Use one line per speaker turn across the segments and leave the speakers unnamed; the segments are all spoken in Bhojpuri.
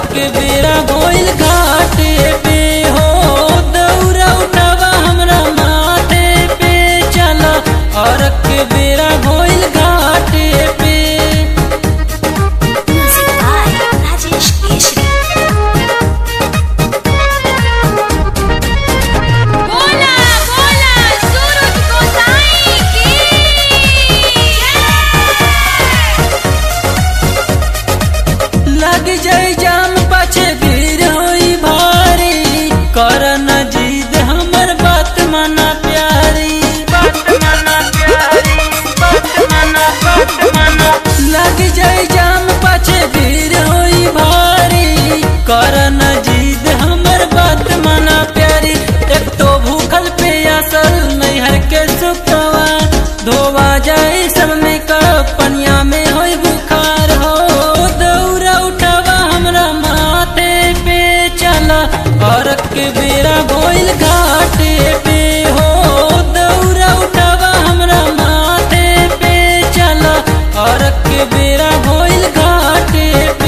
के बेरा गोइल घाटे पे हो दौरा उठावा हमरा माथे पे चला और के बेरा गोइल घाटे पे। लग जाए जाम पाछे भीड़ होई भारी कर न जीद हमर बात माना प्यारी बात माना प्यारी बात माना लग जाए जाम पाछे भीड़ होई भारी कर न जीद हमर बात माना प्यारी। एक तो भूखल पे असल नैहर के सुखवा धोवा जाए सब में कप पनिया में होई बुखार हो दौरा उठावा हमरा माथे पे चला और के बेरा गोइल घाटे पे हो दौरा उठावा हमरा माथे पे चला और के बेरा गोइल घाटे पे।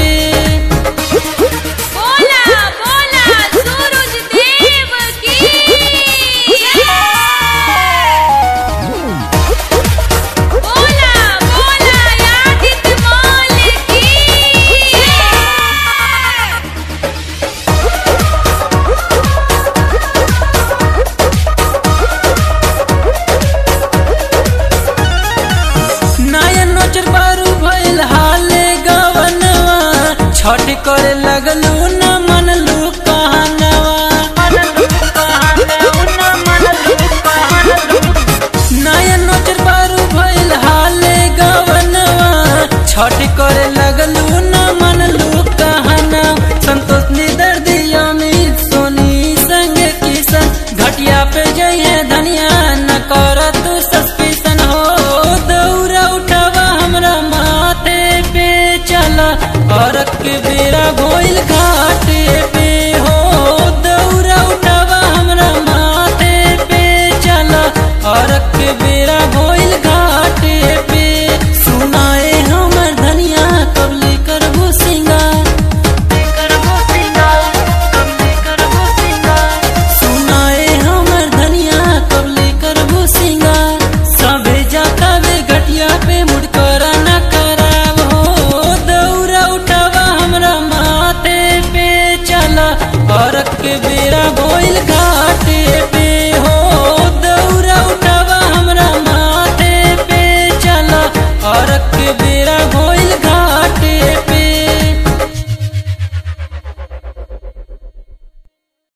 छठ करे लगलू न मनलू कहनवा नयन नोचर बारू भइल हाले गवनवा छठ करे